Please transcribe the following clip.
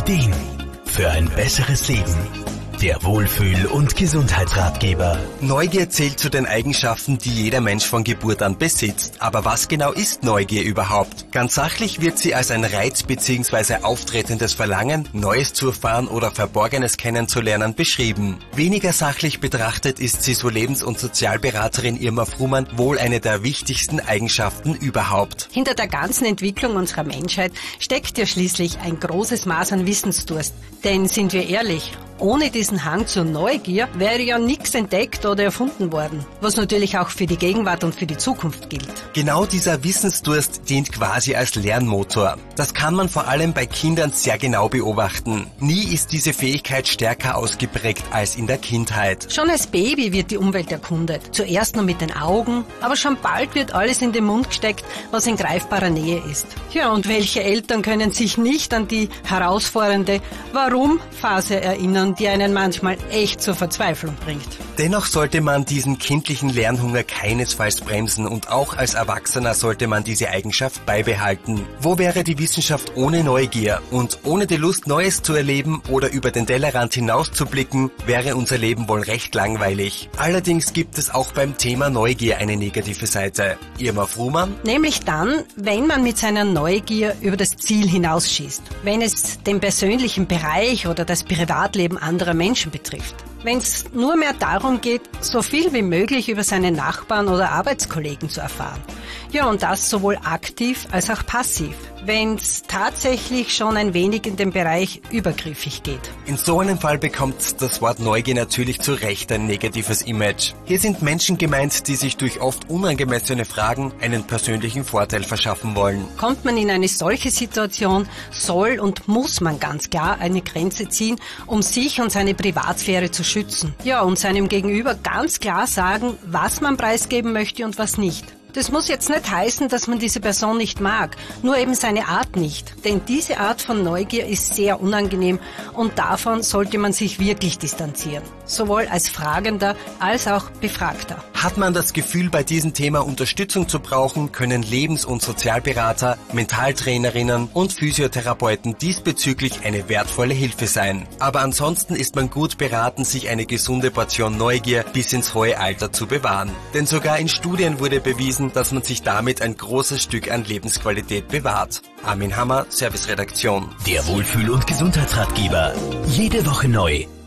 Ideen für ein besseres Leben. Der Wohlfühl- und Gesundheitsratgeber. Neugier zählt zu den Eigenschaften, die jeder Mensch von Geburt an besitzt. Aber was genau ist Neugier überhaupt? Ganz sachlich wird sie als ein Reiz bzw. auftretendes Verlangen, Neues zu erfahren oder Verborgenes kennenzulernen, beschrieben. Weniger sachlich betrachtet ist sie, so Lebens- und Sozialberaterin Irma Frumann, wohl eine der wichtigsten Eigenschaften überhaupt. Hinter der ganzen Entwicklung unserer Menschheit steckt ja schließlich ein großes Maß an Wissensdurst. Denn sind wir ehrlich, ohne diesen Hang zur Neugier wäre ja nichts entdeckt oder erfunden worden, was natürlich auch für die Gegenwart und für die Zukunft gilt. Genau dieser Wissensdurst dient quasi als Lernmotor. Das kann man vor allem bei Kindern sehr genau beobachten. Nie ist diese Fähigkeit stärker ausgeprägt als in der Kindheit. Schon als Baby wird die Umwelt erkundet. Zuerst nur mit den Augen, aber schon bald wird alles in den Mund gesteckt, was in greifbarer Nähe ist. Ja, und welche Eltern können sich nicht an die herausfordernde Warum-Phase erinnern, die einen manchmal echt zur Verzweiflung bringt. Dennoch sollte man diesen kindlichen Lernhunger keinesfalls bremsen und auch als Erwachsener sollte man diese Eigenschaft beibehalten. Wo wäre die Wissenschaft ohne Neugier? Und ohne die Lust, Neues zu erleben oder über den Tellerrand hinaus zu blicken, wäre unser Leben wohl recht langweilig. Allerdings gibt es auch beim Thema Neugier eine negative Seite. Irma Frumann? Nämlich dann, wenn man mit seiner Neugier über das Ziel hinausschießt. Wenn es den persönlichen Bereich oder das Privatleben anderer Menschen betrifft. Wenn es nur mehr darum geht, so viel wie möglich über seine Nachbarn oder Arbeitskollegen zu erfahren. Ja, und das sowohl aktiv als auch passiv. Wenn es tatsächlich schon ein wenig in den Bereich übergriffig geht. In so einem Fall bekommt das Wort Neugier natürlich zu Recht ein negatives Image. Hier sind Menschen gemeint, die sich durch oft unangemessene Fragen einen persönlichen Vorteil verschaffen wollen. Kommt man in eine solche Situation, soll und muss man ganz klar eine Grenze ziehen, um sich und seine Privatsphäre zu schützen. Ja, und seinem Gegenüber ganz klar sagen, was man preisgeben möchte und was nicht. Das muss jetzt nicht heißen, dass man diese Person nicht mag, nur eben seine Art nicht. Denn diese Art von Neugier ist sehr unangenehm und davon sollte man sich wirklich distanzieren. Sowohl als Fragender als auch Befragter. Hat man das Gefühl, bei diesem Thema Unterstützung zu brauchen, können Lebens- und Sozialberater, Mentaltrainerinnen und Physiotherapeuten diesbezüglich eine wertvolle Hilfe sein. Aber ansonsten ist man gut beraten, sich eine gesunde Portion Neugier bis ins hohe Alter zu bewahren. Denn sogar in Studien wurde bewiesen, dass man sich damit ein großes Stück an Lebensqualität bewahrt. Armin Hammer, Serviceredaktion. Der Wohlfühl- und Gesundheitsratgeber. Jede Woche neu.